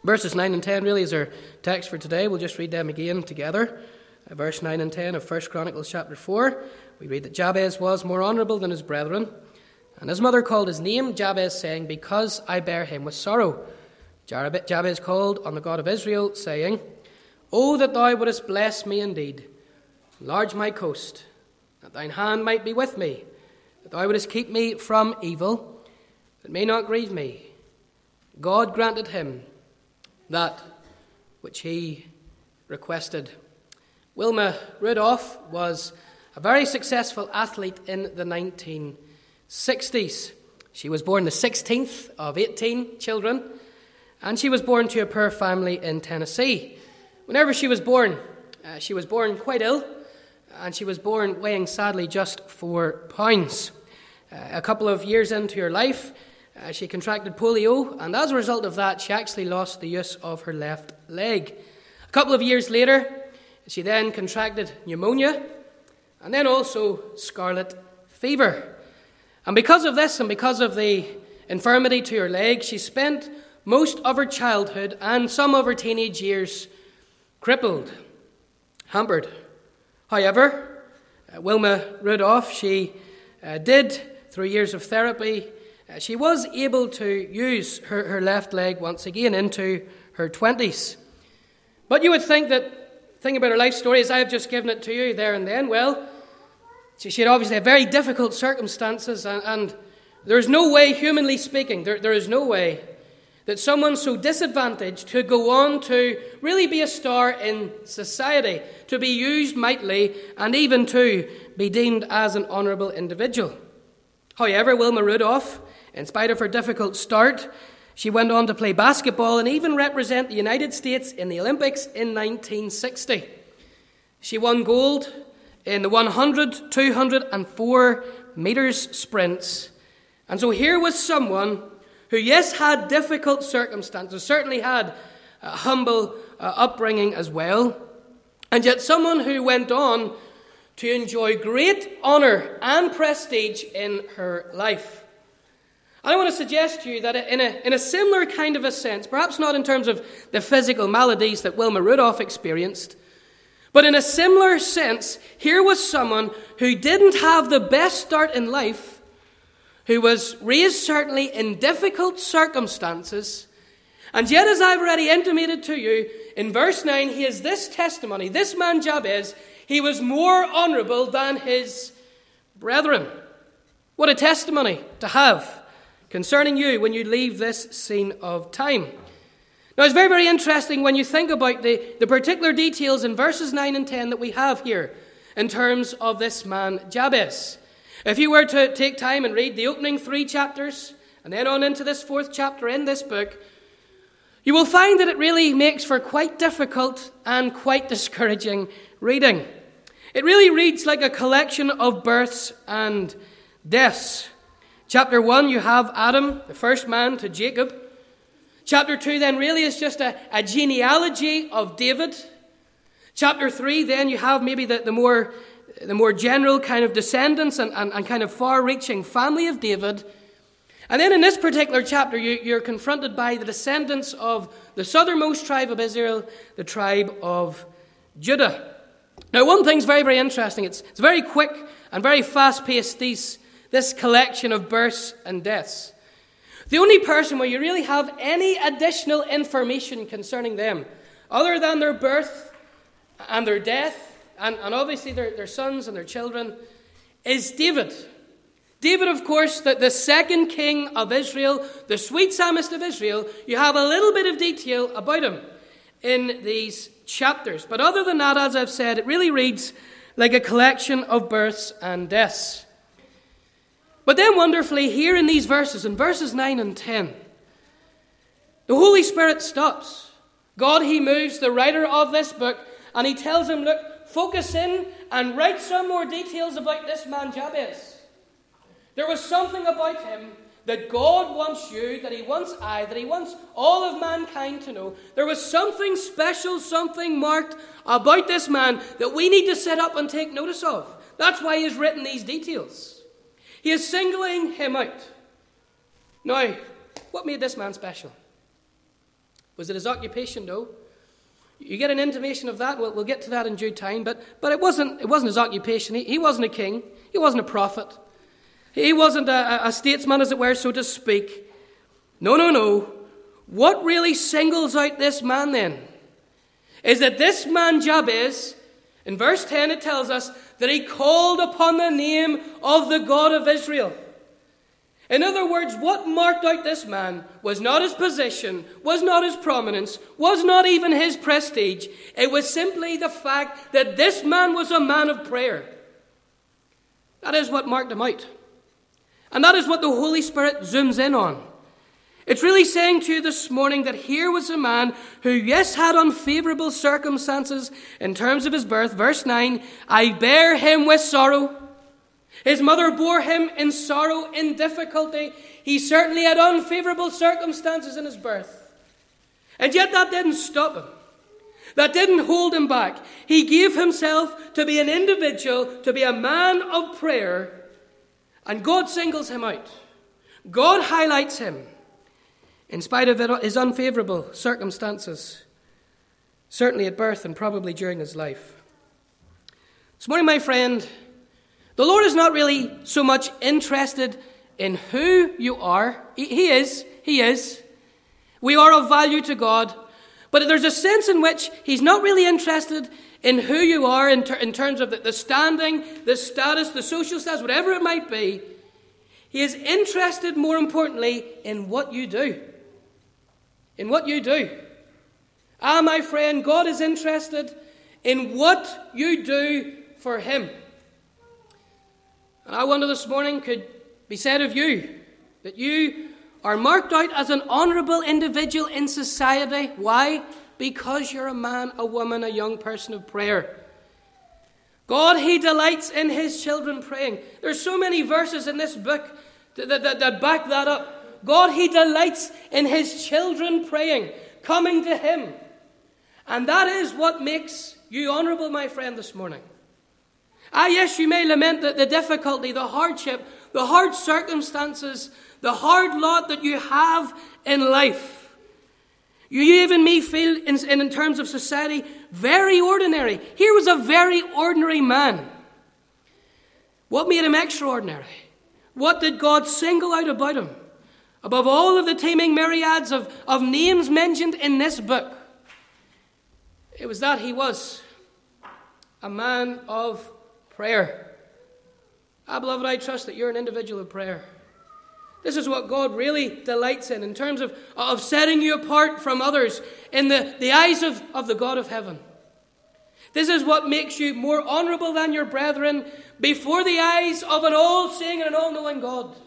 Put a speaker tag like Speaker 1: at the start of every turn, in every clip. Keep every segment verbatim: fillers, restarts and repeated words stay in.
Speaker 1: Verses nine and ten really is our text for today. We'll just read them again together. Uh, verse nine and ten of First Chronicles chapter four. We read that Jabez was more honourable than his brethren, and his mother called his name Jabez, saying, Because I bear him with sorrow. Jabez called on the God of Israel, saying, O that thou wouldest bless me indeed, enlarge my coast, that thine hand might be with me, that thou wouldest keep me from evil, that may not grieve me. God granted him that which he requested. Wilma Rudolph was a very successful athlete in the nineteen sixties. She was born the sixteenth of eighteen children, and she was born to a poor family in Tennessee. Whenever she was born, uh, she was born quite ill, and she was born weighing sadly just four pounds. Uh, a couple of years into her life, uh, she contracted polio, and as a result of that, she actually lost the use of her left leg. A couple of years later, she then contracted pneumonia, and then also scarlet fever. And because of this, and because of the infirmity to her leg, she spent most of her childhood and some of her teenage years crippled, hampered. However, uh, Wilma Rudolph, she uh, did, through years of therapy, uh, she was able to use her, her left leg once again into her twenties. But you would think that, thinking about her life story as I have just given it to you there and then, well, she, she had obviously had very difficult circumstances, and, and there is no way, humanly speaking, there, there is no way that someone so disadvantaged could go on to really be a star in society, to be used mightily, and even to be deemed as an honourable individual. However, Wilma Rudolph, in spite of her difficult start, she went on to play basketball and even represent the United States in the Olympics in nineteen sixty. She won gold in the one hundred, two hundred and four metres sprints. And so here was someone who, yes, had difficult circumstances, certainly had a humble uh, upbringing as well, and yet someone who went on to enjoy great honour and prestige in her life. And I want to suggest to you that in a, in a similar kind of a sense, perhaps not in terms of the physical maladies that Wilma Rudolph experienced, but in a similar sense, here was someone who didn't have the best start in life, who was raised certainly in difficult circumstances, and yet, as I've already intimated to you, in verse nine, he has this testimony. This man Jabez, he was more honourable than his brethren. What a testimony to have concerning you when you leave this scene of time. Now, it's very, very interesting when you think about the, the particular details in verses nine and ten that we have here in terms of this man Jabez. If you were to take time and read the opening three chapters and then on into this fourth chapter in this book, you will find that it really makes for quite difficult and quite discouraging reading. It really reads like a collection of births and deaths. Chapter one, you have Adam, the first man, to Jacob. Chapter two then really is just a, a genealogy of David. Chapter three, then you have maybe the, the more the more general kind of descendants and, and, and kind of far-reaching family of David. And then in this particular chapter, you, you're confronted by the descendants of the southernmost tribe of Israel, the tribe of Judah. Now, one thing's very, very interesting. It's, it's very quick and very fast-paced, these, this collection of births and deaths. The only person where you really have any additional information concerning them, other than their birth and their death, and, and obviously their, their sons and their children, is David. David, of course, the, the second king of Israel, the sweet psalmist of Israel. You have a little bit of detail about him in these chapters. But other than that, as I've said, it really reads like a collection of births and deaths. But then wonderfully, here in these verses, in verses nine and ten, the Holy Spirit stops. God, he moves the writer of this book, and he tells him, look, focus in and write some more details about this man Jabez. There was something about him that God wants you, that he wants I, that he wants all of mankind to know. There was something special, something marked about this man that we need to sit up and take notice of. That's why he has written these details. He is singling him out. Now, what made this man special? Was it his occupation? No. You get an intimation of that. We'll, we'll get to that in due time. But, but it wasn't it wasn't his occupation. He, he wasn't a king. He wasn't a prophet. He wasn't a, a statesman, as it were, so to speak. No, no, no. What really singles out this man then is that this man Jabez, in verse ten it tells us that he called upon the name of the God of Israel. In other words, what marked out this man was not his position, was not his prominence, was not even his prestige. It was simply the fact that this man was a man of prayer. That is what marked him out. And that is what the Holy Spirit zooms in on. It's really saying to you this morning that here was a man who, yes, had unfavorable circumstances in terms of his birth. Verse nine, I bear him with sorrow. His mother bore him in sorrow, in difficulty. He certainly had unfavorable circumstances in his birth. And yet that didn't stop him. That didn't hold him back. He gave himself to be an individual, to be a man of prayer. And God singles him out. God highlights him in spite of his unfavorable circumstances, certainly at birth and probably during his life. This morning, my friend, the Lord is not really so much interested in who you are. He, he is. He is. We are of value to God. But there's a sense in which he's not really interested in who you are in, ter- in terms of the, the standing, the status, the social status, whatever it might be. He is interested, more importantly, in what you do. In what you do. Ah, my friend, God is interested in what you do for him. And I wonder this morning, could be said of you that you are marked out as an honourable individual in society. Why? Because you're a man, a woman, a young person of prayer. God, he delights in his children praying. There's so many verses in this book that, that, that back that up. God, he delights in his children praying, coming to him. And that is what makes you honourable, my friend, this morning. Ah, yes, you may lament the, the difficulty, the hardship, the hard circumstances, the hard lot that you have in life. You even may feel, in, in terms of society, very ordinary. Here was a very ordinary man. What made him extraordinary? What did God single out about him? Above all of the teeming myriads of, of names mentioned in this book, it was that he was a man of prayer. Ah, beloved, I trust that you're an individual of prayer. This is what God really delights in, in terms of, of setting you apart from others in the, the eyes of, of the God of heaven. This is what makes you more honourable than your brethren before the eyes of an all-seeing and an all-knowing God.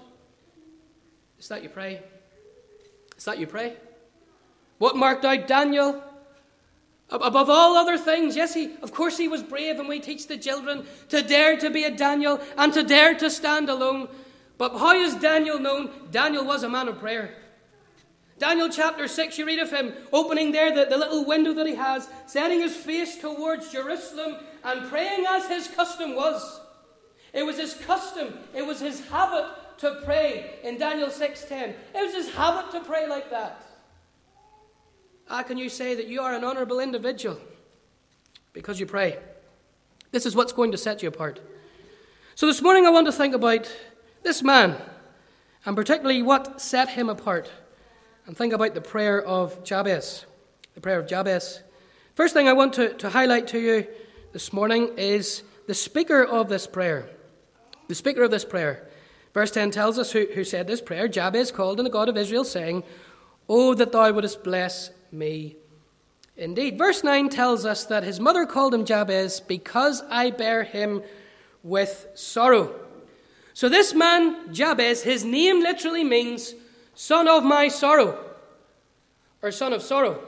Speaker 1: Is that you pray? Is that you pray? What marked out Daniel? Above all other things, yes, he, of course he was brave, and we teach the children to dare to be a Daniel and to dare to stand alone. But how is Daniel known? Daniel was a man of prayer. Daniel chapter six, you read of him opening there the, the little window that he has, setting his face towards Jerusalem and praying as his custom was. It was his custom, it was his habit to pray in Daniel six ten. It was his habit to pray like that. How can you say that you are an honourable individual? Because you pray. This is what's going to set you apart. So this morning I want to think about this man, and particularly what set him apart, and think about the prayer of Jabez. The prayer of Jabez. First thing I want to, to highlight to you this morning is the speaker of this prayer. The speaker of this prayer. Verse ten tells us who, who said this prayer. Jabez called on the God of Israel, saying, "Oh, that thou wouldest bless me indeed." Verse nine tells us that his mother called him Jabez because I bear him with sorrow. So this man, Jabez, his name literally means son of my sorrow, or son of sorrow.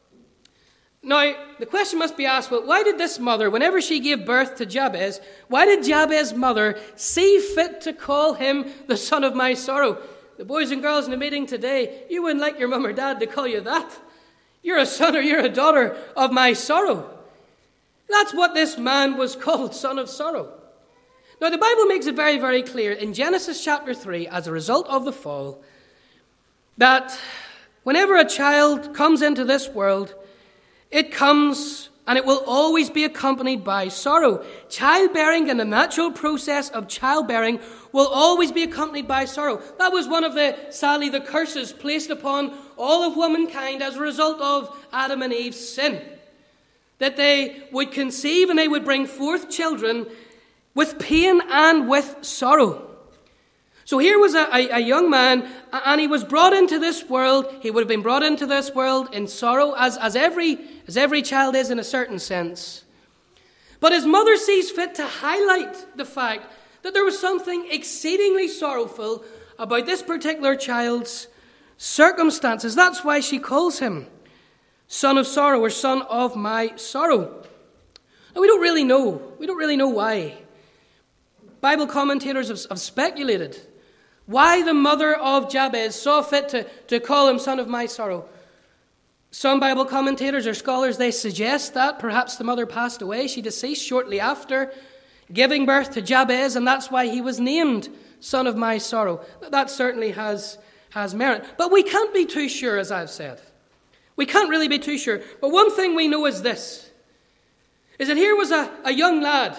Speaker 1: Now, the question must be asked, well, why did this mother, whenever she gave birth to Jabez, why did Jabez's mother see fit to call him the son of my sorrow? The boys and girls in the meeting today, you wouldn't like your mum or dad to call you that. You're a son or you're a daughter of my sorrow. That's what this man was called, son of sorrow. Now, the Bible makes it very, very clear in Genesis chapter three, as a result of the fall, that Whenever a child comes into this world, it comes and it will always be accompanied by sorrow. Childbearing and the natural process of childbearing will always be accompanied by sorrow. That was one of the, sadly, the curses placed upon all of womankind as a result of Adam and Eve's sin. That they would conceive and they would bring forth children with pain and with sorrow. So here was a, a, a young man, and he was brought into this world. He would have been brought into this world in sorrow, as, as, every, as every child is in a certain sense. But his mother sees fit to highlight the fact that there was something exceedingly sorrowful about this particular child's circumstances. That's why she calls him son of sorrow, or son of my sorrow. Now, we don't really know. We don't really know why. Bible commentators have, have speculated why the mother of Jabez saw fit to, to call him son of my sorrow. Some Bible commentators or scholars, they suggest that perhaps the mother passed away. She deceased shortly after giving birth to Jabez, and that's why he was named son of my sorrow. That certainly has, has merit. But we can't be too sure, as I've said. We can't really be too sure. But one thing we know is this, is that here was a, a young lad,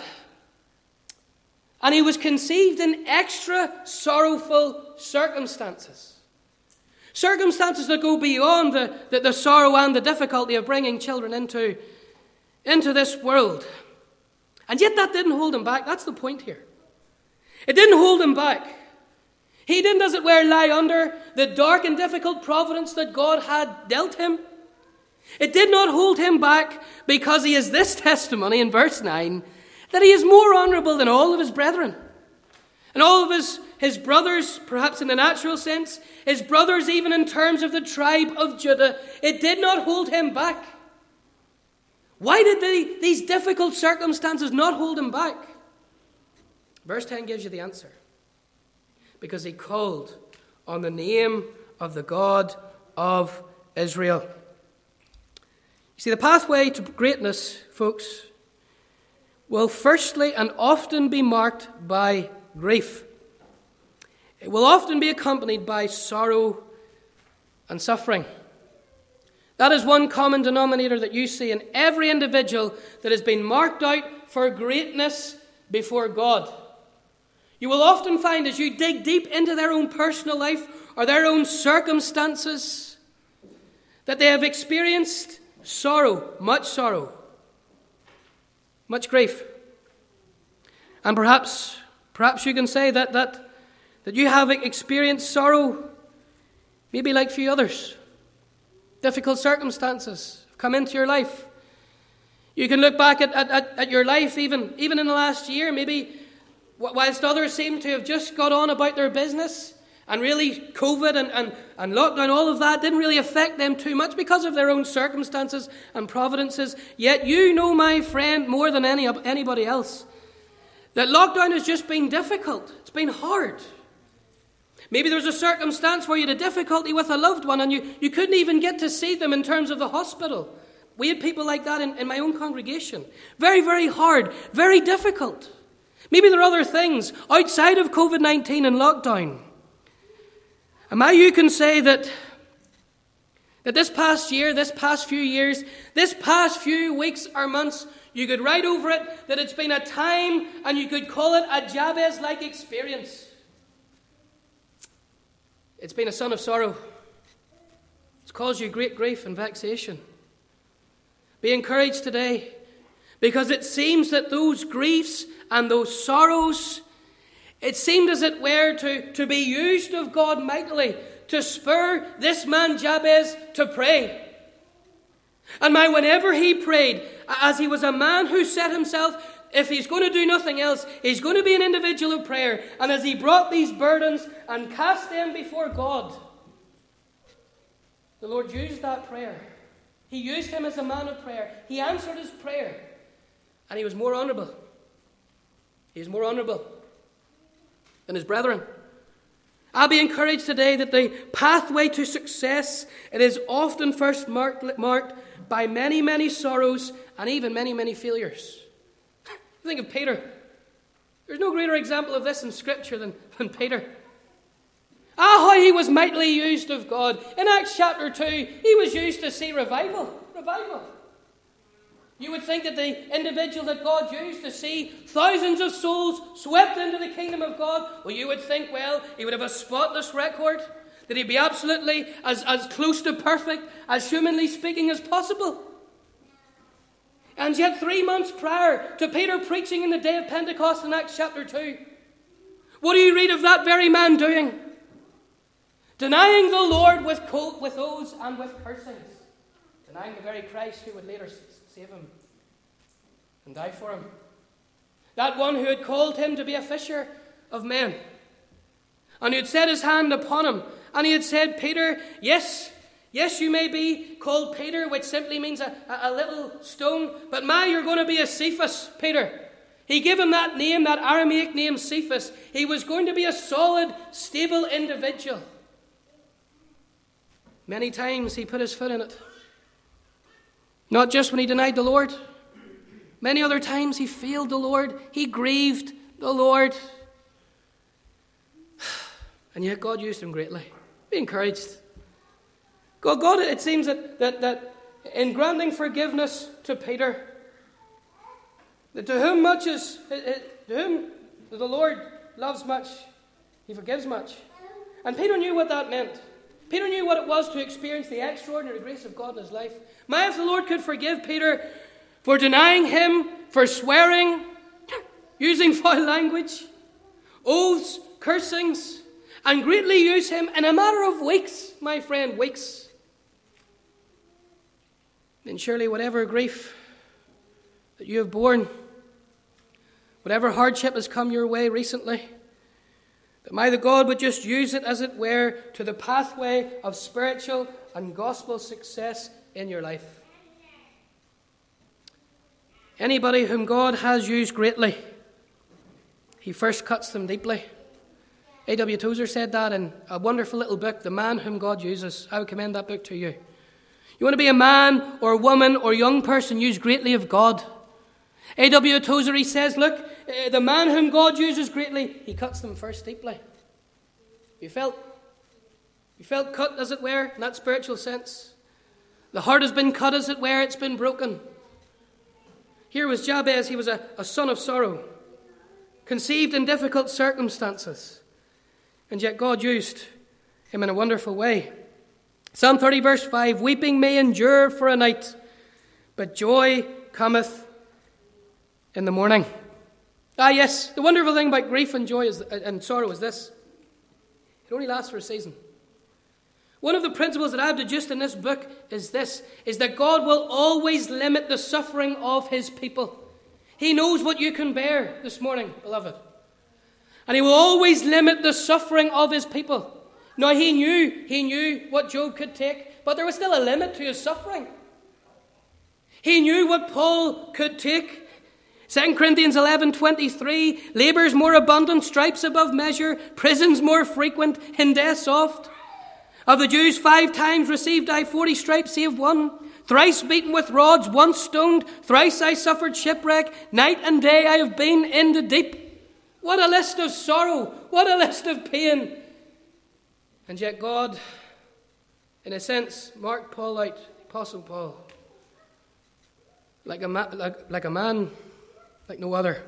Speaker 1: and he was conceived in extra sorrowful circumstances. Circumstances that go beyond the, the, the sorrow and the difficulty of bringing children into, into this world. And yet that didn't hold him back. That's the point here. It didn't hold him back. He didn't, as it were, lie under the dark and difficult providence that God had dealt him. It did not hold him back because he has this testimony in verse nine, that he is more honourable than all of his brethren. And all of his, his brothers, perhaps in the natural sense, his brothers even in terms of the tribe of Judah, it did not hold him back. Why did they, these difficult circumstances not hold him back? Verse ten gives you the answer. Because he called on the name of the God of Israel. You see, the pathway to greatness, folks, will firstly and often be marked by grief. It will often be accompanied by sorrow and suffering. That is one common denominator that you see in every individual that has been marked out for greatness before God. You will often find, as you dig deep into their own personal life or their own circumstances, that they have experienced sorrow, much sorrow, much grief. And perhaps, perhaps you can say that, that, that you have experienced sorrow, maybe like few others. Difficult circumstances have come into your life. You can look back at, at, at your life even, even in the last year, maybe whilst others seem to have just got on about their business, and really COVID and, and, and lockdown, all of that didn't really affect them too much because of their own circumstances and providences. Yet you know, my friend, more than any anybody else, that lockdown has just been difficult. It's been hard. Maybe there was a circumstance where you had a difficulty with a loved one and you, you couldn't even get to see them in terms of the hospital. We had people like that in, in my own congregation. Very, very hard, very difficult. Maybe there are other things outside of COVID nineteen and lockdown. And now you can say that, that this past year, this past few years, this past few weeks or months, you could write over it that it's been a time, and you could call it a Jabez-like experience. It's been a son of sorrow. It's caused you great grief and vexation. Be encouraged today, because it seems that those griefs and those sorrows, it seemed as it were to, to be used of God mightily to spur this man Jabez to pray. And my, whenever he prayed, as he was a man who set himself, if he's going to do nothing else, he's going to be an individual of prayer. And as he brought these burdens and cast them before God, the Lord used that prayer. He used him as a man of prayer. He answered his prayer. And he was more honourable. He was more honourable than his brethren. I'll be encouraged today that the pathway to success, it is often first marked, marked by many, many sorrows and even many, many failures. Think of Peter. There's no greater example of this in Scripture than, than Peter. Ah, how he was mightily used of God. In Acts chapter two, he was used to see revival. Revival. You would think that the individual that God used to see thousands of souls swept into the kingdom of God, well, you would think, well, he would have a spotless record, that he'd be absolutely as, as close to perfect, as humanly speaking, as possible. And yet three months prior to Peter preaching in the day of Pentecost in Acts chapter two, what do you read of that very man doing? Denying the Lord with, co- with oaths and with cursings. Denying the very Christ who would later save him and die for him. That one who had called him to be a fisher of men. And who had set his hand upon him. And he had said, Peter, yes, yes, you may be called Peter, which simply means a, a, a little stone. But my, you're going to be a Cephas, Peter. He gave him that name, that Aramaic name, Cephas. He was going to be a solid, stable individual. Many times he put his foot in it. Not just when he denied the Lord. Many other times he failed the Lord. He grieved the Lord. And yet God used him greatly. Be encouraged. God, God it seems that, that, that in granting forgiveness to Peter, that to whom much is, to whom the Lord loves much, he forgives much. And Peter knew what that meant. Peter knew what it was to experience the extraordinary grace of God in his life. My, if the Lord could forgive Peter for denying him, for swearing, using foul language, oaths, cursings, and greatly use him in a matter of weeks, my friend, weeks, then surely whatever grief that you have borne, whatever hardship has come your way recently, that my the God would just use it, as it were, to the pathway of spiritual and gospel success in your life. Anybody whom God has used greatly, he first cuts them deeply. A W Tozer said that in a wonderful little book, The Man Whom God Uses. I would commend that book to you. You want to be a man or woman or young person used greatly of God. A W Tozer, he says, look, uh, the man whom God uses greatly, he cuts them first deeply. You felt, you felt cut, as it were, in that spiritual sense. The heart has been cut, as it were, it's been broken. Here was Jabez, he was a, a son of sorrow, conceived in difficult circumstances, and yet God used him in a wonderful way. Psalm thirty verse five, weeping may endure for a night, but joy cometh in the morning. Ah yes, the wonderful thing about grief and joy is, and sorrow is this. It only lasts for a season. One of the principles that I've deduced in this book is this, is that God will always limit the suffering of his people. He knows what you can bear this morning, beloved. And he will always limit the suffering of his people. Now he knew, he knew what Job could take, but there was still a limit to his suffering. He knew what Paul could take. Second Corinthians eleven twenty-three, labours more abundant, stripes above measure, prisons more frequent, in death oft. Of the Jews five times received I forty stripes, save one. Thrice beaten with rods, once stoned, thrice I suffered shipwreck, night and day I have been in the deep. What a list of sorrow, what a list of pain. And yet God, in a sense, marked Paul out, Apostle Paul, like a, ma- like, like a man like no other.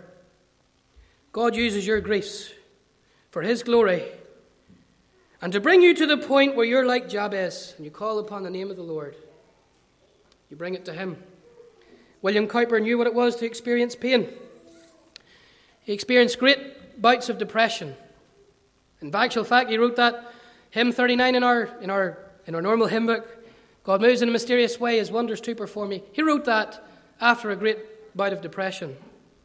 Speaker 1: God uses your griefs for his glory and to bring you to the point where you're like Jabez and you call upon the name of the Lord. You bring it to him. William Cowper knew what it was to experience pain. He experienced great bouts of depression. In actual fact, he wrote that hymn thirty-nine in our in our in our normal hymn book. God moves in a mysterious way, his wonders to perform me. He wrote that after a great bout of depression.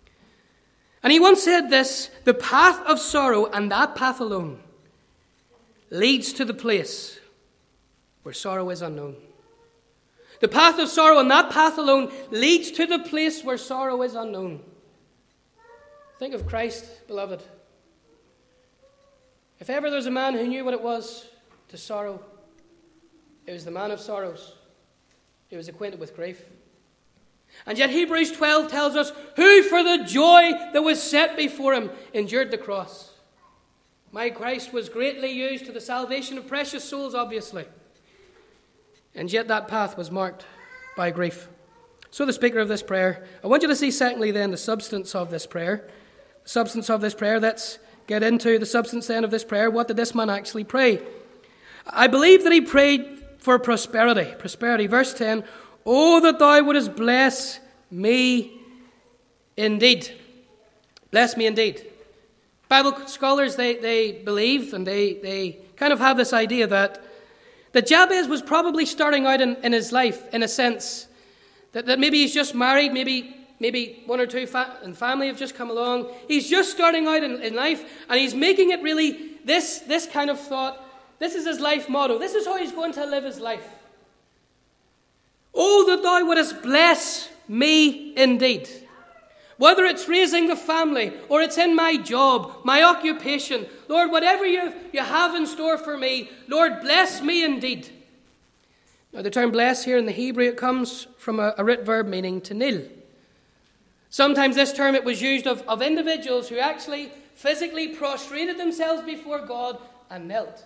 Speaker 1: And he once said this, the path of sorrow, and that path alone, leads to the place where sorrow is unknown. The path of sorrow, and that path alone, leads to the place where sorrow is unknown. Think of Christ, beloved. If ever there's a man who knew what it was to sorrow, it was the man of sorrows. He was acquainted with grief. And yet Hebrews twelve tells us, who for the joy that was set before him endured the cross. My Christ was greatly used to the salvation of precious souls, obviously. And yet that path was marked by grief. So the speaker of this prayer, I want you to see secondly then the substance of this prayer. The substance of this prayer, let's get into the substance then of this prayer. What did this man actually pray? I believe that he prayed for prosperity. Prosperity. Verse ten, oh, that thou wouldest bless me indeed. Bless me indeed. Bible scholars, they, they believe and they, they kind of have this idea that, that Jabez was probably starting out in, in his life, in a sense, that, that maybe he's just married, maybe maybe one or two fa- and family have just come along. He's just starting out in, in life, and he's making it really this, this kind of thought. This is his life motto. This is how he's going to live his life. Oh, that thou wouldest bless me indeed. Whether it's raising the family, or it's in my job, my occupation, Lord, whatever you, you have in store for me, Lord, bless me indeed. Now, the term bless here in the Hebrew, it comes from a, a root verb meaning to kneel. Sometimes this term, it was used of, of individuals who actually physically prostrated themselves before God and knelt.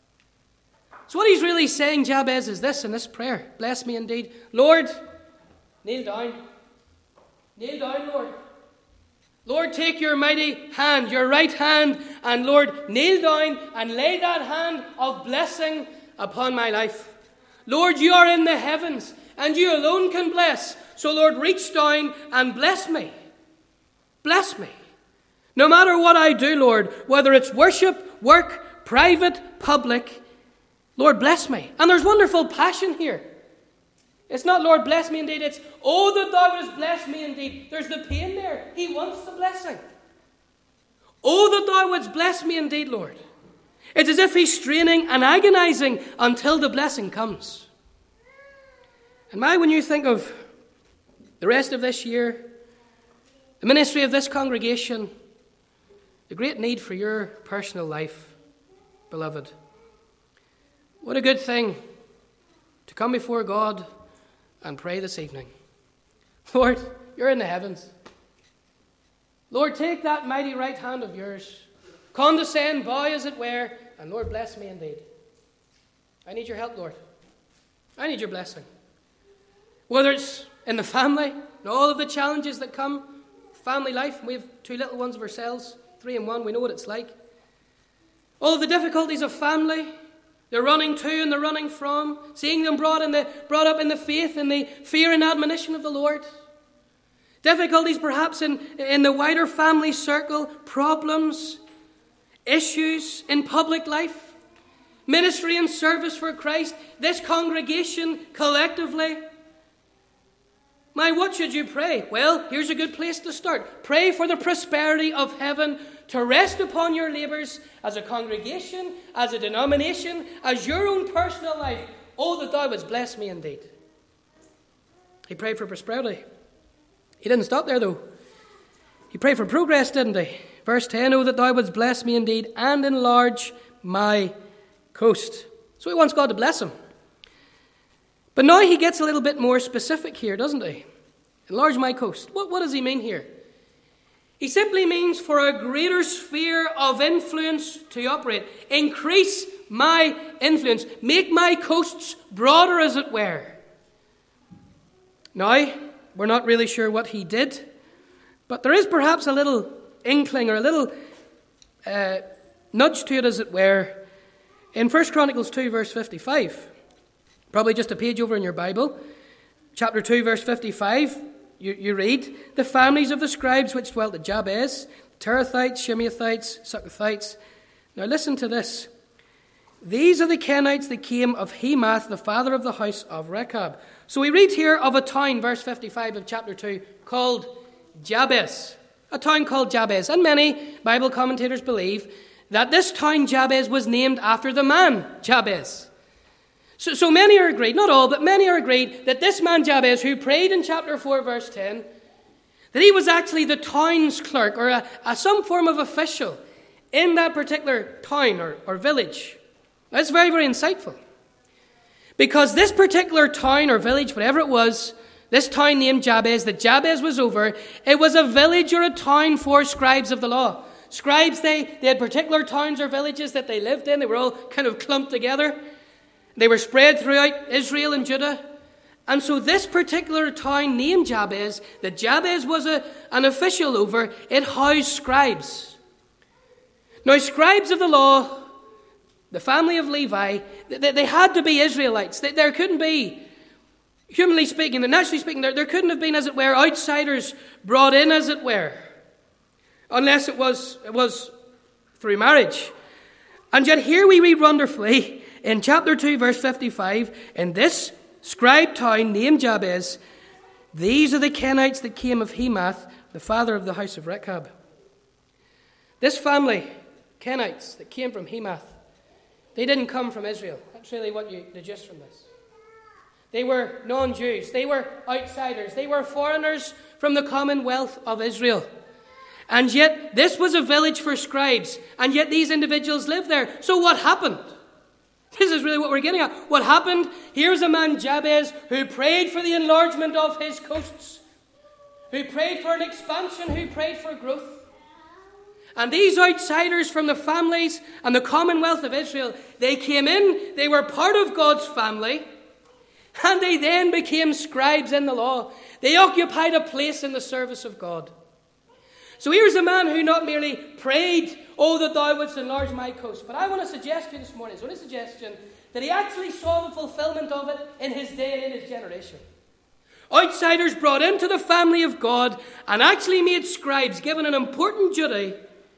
Speaker 1: So what he's really saying, Jabez, is this in this prayer. Bless me indeed. Lord, kneel down. Kneel down, Lord. Lord, take your mighty hand, your right hand, and Lord, kneel down and lay that hand of blessing upon my life. Lord, you are in the heavens, and you alone can bless. So Lord, reach down and bless me. Bless me. No matter what I do, Lord, whether it's worship, work, private, public, Lord, bless me. And there's wonderful passion here. It's not, Lord, bless me indeed. It's, oh, that thou wouldest bless me indeed. There's the pain there. He wants the blessing. Oh, that thou wouldest bless me indeed, Lord. It's as if he's straining and agonizing until the blessing comes. And my, when you think of the rest of this year, the ministry of this congregation, the great need for your personal life, beloved, what a good thing to come before God and pray this evening. Lord, you're in the heavens. Lord, take that mighty right hand of yours. Condescend, bow as it were, and Lord, bless me indeed. I need your help, Lord. I need your blessing. Whether it's in the family, and all of the challenges that come, family life, we have two little ones of ourselves, three and one, we know what it's like. All of the difficulties of family, they're running to and they're running from, seeing them brought, in the, brought up in the faith and the fear and admonition of the Lord. Difficulties perhaps in, in the wider family circle, problems, issues in public life, ministry and service for Christ, this congregation collectively. My, what should you pray? Well, here's a good place to start. Pray for the prosperity of heaven to rest upon your labours as a congregation, as a denomination, as your own personal life. Oh, that thou wouldst bless me indeed. He prayed for prosperity. He didn't stop there, though. He prayed for progress, didn't he? Verse ten, oh, that thou wouldst bless me indeed and enlarge my coast. So he wants God to bless him. But now he gets a little bit more specific here, doesn't he? Enlarge my coast. What, what does he mean here? He simply means for a greater sphere of influence to operate. Increase my influence. Make my coasts broader, as it were. Now, we're not really sure what he did, but there is perhaps a little inkling or a little uh, nudge to it, as it were, in First Chronicles two, verse fifty-five. Probably just a page over in your Bible. Chapter two, verse fifty-five, you, you read, the families of the scribes which dwelt at Jabez, Terathites, Shimeathites, Succothites. Now listen to this. These are the Kenites that came of Hemath, the father of the house of Rechab. So we read here of a town, verse fifty-five of chapter two, called Jabez. A town called Jabez. And many Bible commentators believe that this town, Jabez, was named after the man, Jabez. So, so many are agreed, not all, but many are agreed that this man Jabez, who prayed in chapter four, verse ten, that he was actually the town's clerk or a, a, some form of official in that particular town or, or village. That's very, very insightful. Because this particular town or village, whatever it was, this town named Jabez, that Jabez was over, it was a village or a town for scribes of the law. Scribes, they, they had particular towns or villages that they lived in. They were all kind of clumped together. They were spread throughout Israel and Judah. And so this particular town named Jabez, that Jabez was a, an official over, it housed scribes. Now, scribes of the law, the family of Levi, they, they had to be Israelites. They, there couldn't be, humanly speaking, and naturally speaking, there, there couldn't have been, as it were, outsiders brought in, as it were, unless it was, it was through marriage. And yet here we read wonderfully in chapter two, verse fifty-five, in this scribe town named Jabez, these are the Kenites that came of Hemath, the father of the house of Rechab. This family, Kenites, that came from Hemath, they didn't come from Israel. That's really what you deduce from this. They were non-Jews. They were outsiders. They were foreigners from the commonwealth of Israel. And yet, this was a village for scribes. And yet, these individuals lived there. So what happened? This is really what we're getting at. What happened? Here's a man, Jabez, who prayed for the enlargement of his coasts, who prayed for an expansion, who prayed for growth. And these outsiders from the families and the commonwealth of Israel, they came in, they were part of God's family, and they then became scribes in the law. They occupied a place in the service of God. So here's a man who not merely prayed, "Oh, that thou wouldst enlarge my coast," but I want to suggest to you this morning, it's only a suggestion, that he actually saw the fulfillment of it in his day and in his generation. Outsiders brought into the family of God and actually made scribes, given an important duty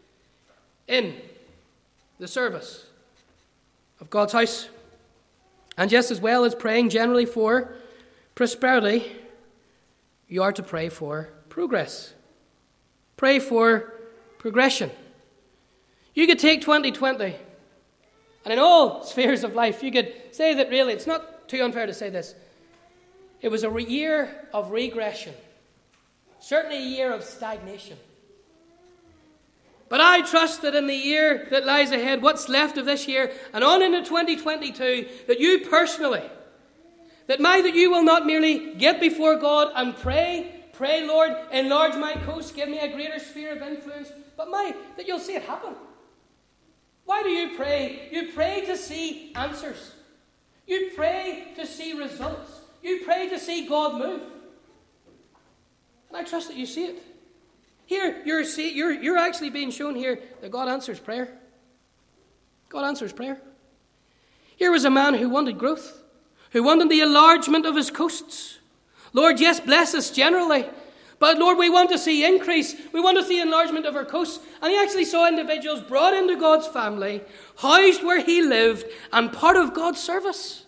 Speaker 1: in the service of God's house. And just as well as praying generally for prosperity, you are to pray for progress. Pray for progression. You could take twenty twenty, and in all spheres of life, you could say that really, it's not too unfair to say this, it was a re- year of regression. Certainly a year of stagnation. But I trust that in the year that lies ahead, what's left of this year, and on into twenty twenty-two, that you personally, that my, that you will not merely get before God and pray, Pray, Lord, enlarge my coast, give me a greater sphere of influence. But my, that you'll see it happen. Why do you pray? You pray to see answers. You pray to see results. You pray to see God move. And I trust that you see it. Here, you're, see, you're, you're actually being shown here that God answers prayer. God answers prayer. Here was a man who wanted growth, who wanted the enlargement of his coasts. Lord, yes, bless us generally. But Lord, we want to see increase. We want to see enlargement of our coasts. And he actually saw individuals brought into God's family, housed where he lived, and part of God's service.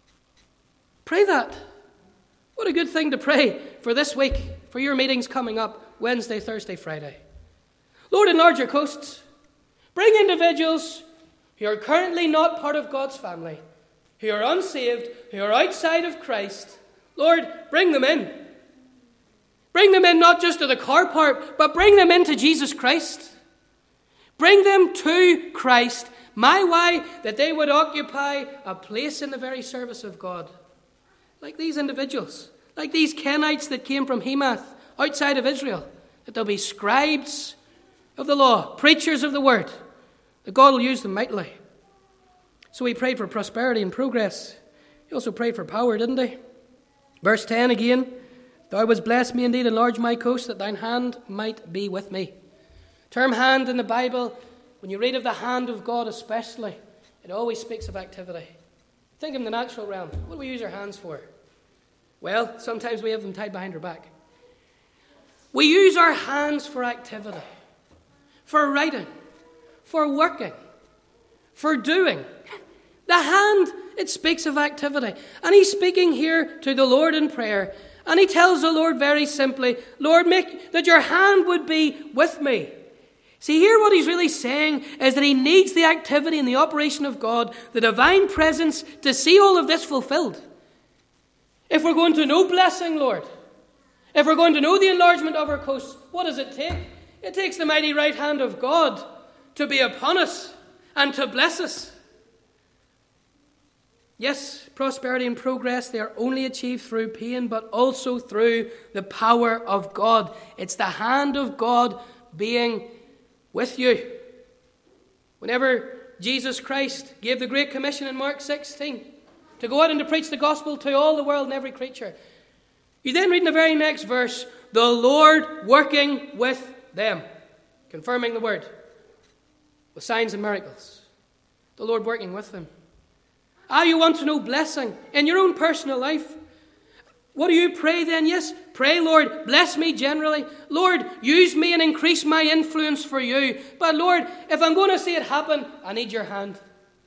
Speaker 1: Pray that. What a good thing to pray for this week, for your meetings coming up Wednesday, Thursday, Friday. Lord, enlarge your coasts. Bring individuals who are currently not part of God's family, who are unsaved, who are outside of Christ. Lord, bring them in. Bring them in not just to the car park, but bring them into Jesus Christ. Bring them to Christ. My why? That they would occupy a place in the very service of God. Like these individuals, like these Kenites that came from Hemath, outside of Israel. That they'll be scribes of the law, preachers of the word. That God will use them mightily. So he prayed for prosperity and progress. He also prayed for power, didn't he? Verse ten again, "Thou wouldst bless me indeed, enlarge my coast, that thine hand might be with me." Term hand in the Bible, when you read of the hand of God especially, it always speaks of activity. Think in the natural realm. What do we use our hands for? Well, sometimes we have them tied behind our back. We use our hands for activity, for writing, for working, for doing. The hand, it speaks of activity. And he's speaking here to the Lord in prayer. And he tells the Lord very simply, Lord, make that your hand would be with me. See, here what he's really saying is that he needs the activity and the operation of God, the divine presence, to see all of this fulfilled. If we're going to know blessing, Lord, if we're going to know the enlargement of our coast, what does it take? It takes the mighty right hand of God to be upon us and to bless us. Yes, prosperity and progress, they are only achieved through pain, but also through the power of God. It's the hand of God being with you. Whenever Jesus Christ gave the Great Commission in Mark sixteen to go out and to preach the gospel to all the world and every creature, you then read in the very next verse, the Lord working with them, confirming the word with signs and miracles. The Lord working with them. Ah, you want to know blessing in your own personal life? What do you pray then? Yes, pray, Lord, bless me generally. Lord, use me and increase my influence for you. But Lord, if I'm going to see it happen, I need your hand.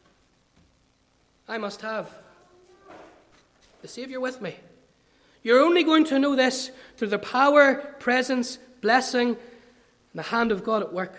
Speaker 1: I must have the Savior with me. You're only going to know this through the power, presence, blessing, and the hand of God at work.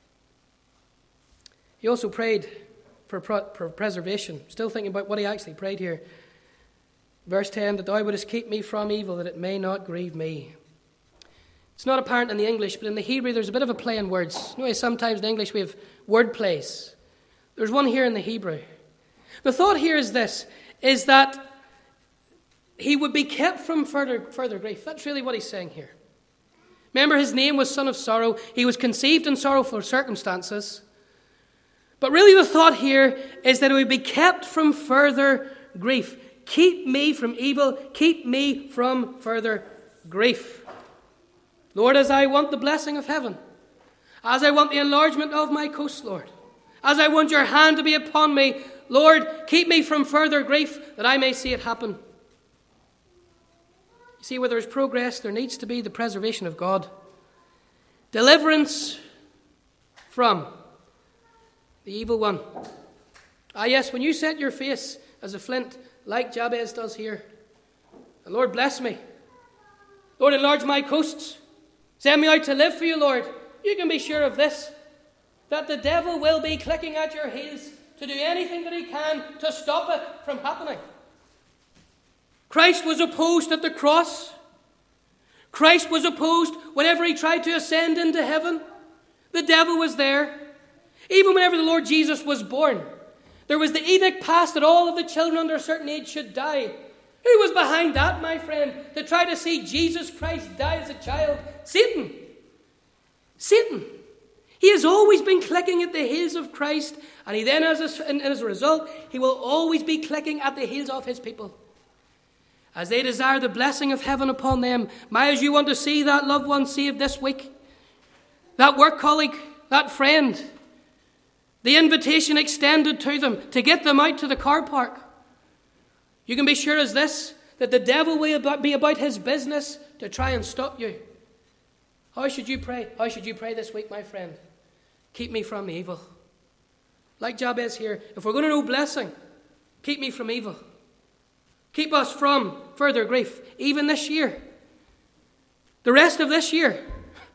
Speaker 1: He also prayed for preservation. Still thinking about what he actually prayed here. Verse ten, that thou wouldest keep me from evil, that it may not grieve me. It's not apparent in the English, but in the Hebrew there's a bit of a play on words. You know, sometimes in English we have word plays. There's one here in the Hebrew. The thought here is this, is that he would be kept from further, further grief. That's really what he's saying here. Remember, his name was Son of Sorrow. He was conceived in sorrowful circumstances. But really the thought here is that he would be kept from further grief. Keep me from evil. Keep me from further grief. Lord, as I want the blessing of heaven, as I want the enlargement of my coast, Lord, as I want your hand to be upon me, Lord, keep me from further grief that I may see it happen. You see, where there is progress, there needs to be the preservation of God. Deliverance from the evil one. Ah, yes, when you set your face as a flint, like Jabez does here, and Lord, bless me. Lord, enlarge my coasts. Send me out to live for you, Lord. You can be sure of this, that the devil will be clicking at your heels to do anything that he can to stop it from happening. Christ was opposed at the cross. Christ was opposed whenever he tried to ascend into heaven. The devil was there. Even whenever the Lord Jesus was born, there was the edict passed that all of the children under a certain age should die. Who was behind that, my friend, to try to see Jesus Christ die as a child? Satan. Satan. He has always been clicking at the heels of Christ, and he then, as a, and as a result, he will always be clicking at the heels of his people. As they desire the blessing of heaven upon them, might you want to see that loved one saved this week, that work colleague, that friend, the invitation extended to them to get them out to the car park. You can be sure as this, that the devil will be about his business to try and stop you. How should you pray? How should you pray this week, my friend? Keep me from evil. Like Jabez here, if we're going to know blessing, keep me from evil. Keep us from further grief, even this year. The rest of this year.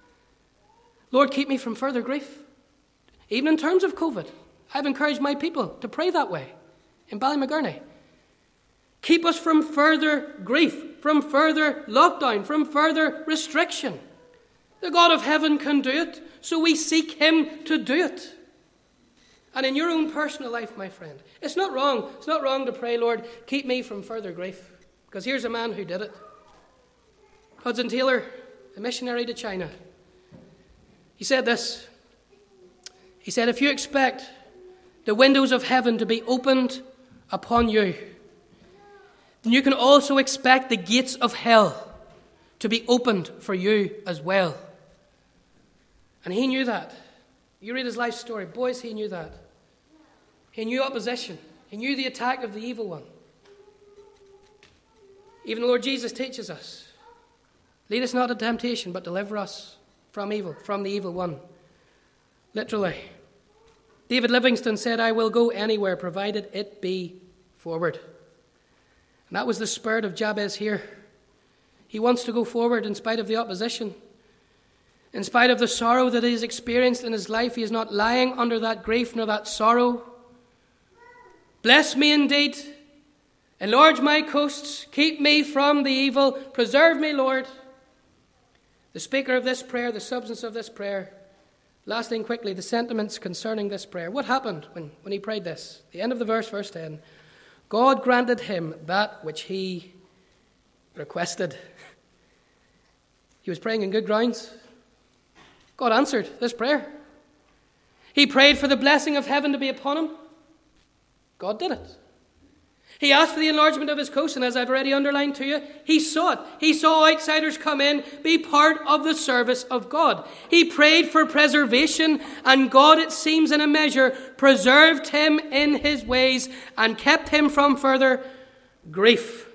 Speaker 1: Lord, keep me from further grief. Even in terms of COVID, I've encouraged my people to pray that way in Ballymagurney. Keep us from further grief, from further lockdown, from further restriction. The God of heaven can do it, so we seek him to do it. And in your own personal life, my friend, it's not wrong. It's not wrong to pray, Lord, keep me from further grief. Because here's a man who did it. Hudson Taylor, a missionary to China. He said this. He said, if you expect the windows of heaven to be opened upon you, then you can also expect the gates of hell to be opened for you as well. And he knew that. You read his life story. Boys, he knew that. He knew opposition. He knew the attack of the evil one. Even the Lord Jesus teaches us, lead us not into temptation, but deliver us from evil, from the evil one. Literally. David Livingstone said, I will go anywhere, provided it be forward. And that was the spirit of Jabez here. He wants to go forward in spite of the opposition. In spite of the sorrow that he has experienced in his life, he is not lying under that grief nor that sorrow. Bless me indeed. Enlarge my coasts. Keep me from the evil. Preserve me, Lord. The speaker of this prayer, the substance of this prayer. Last thing quickly, the sentiments concerning this prayer. What happened when, when he prayed this? The end of the verse, verse ten. God granted him that which he requested. He was praying in good grounds. God answered this prayer. He prayed for the blessing of heaven to be upon him. God did it. He asked for the enlargement of his coast, and as I've already underlined to you, he saw it. He saw outsiders come in, be part of the service of God. He prayed for preservation, and God, it seems in a measure, preserved him in his ways and kept him from further grief.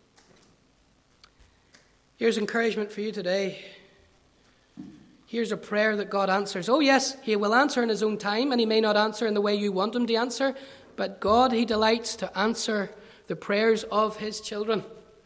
Speaker 1: Here's encouragement for you today. Here's a prayer that God answers. Oh yes, he will answer in his own time, and he may not answer in the way you want him to answer, but God, he delights to answer the prayers of his children.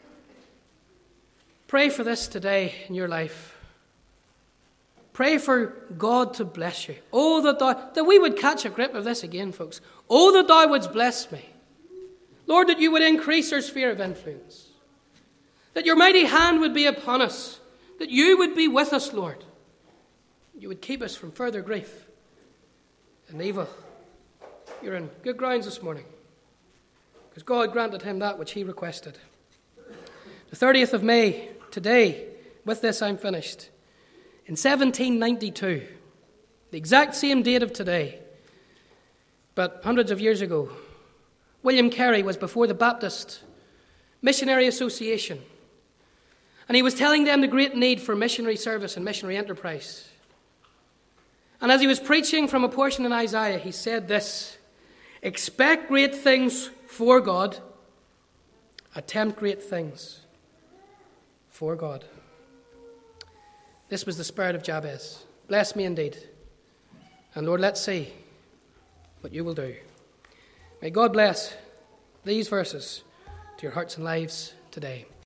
Speaker 1: Pray for this today in your life. Pray for God to bless you. Oh, that, thou, that we would catch a grip of this again, folks. Oh, that thou wouldst bless me. Lord, that you would increase our sphere of influence. That your mighty hand would be upon us. That you would be with us, Lord. You would keep us from further grief and evil. You're in good grounds this morning, because God granted him that which he requested. The thirtieth of May, today, with this I'm finished. In seventeen ninety-two, the exact same date of today, but hundreds of years ago, William Carey was before the Baptist Missionary Association, and he was telling them the great need for missionary service and missionary enterprise. And as he was preaching from a portion in Isaiah, he said this: expect great things for God, attempt great things for God. This was the spirit of Jabez. Bless me indeed. And Lord, let's see what you will do. May God bless these verses to your hearts and lives today.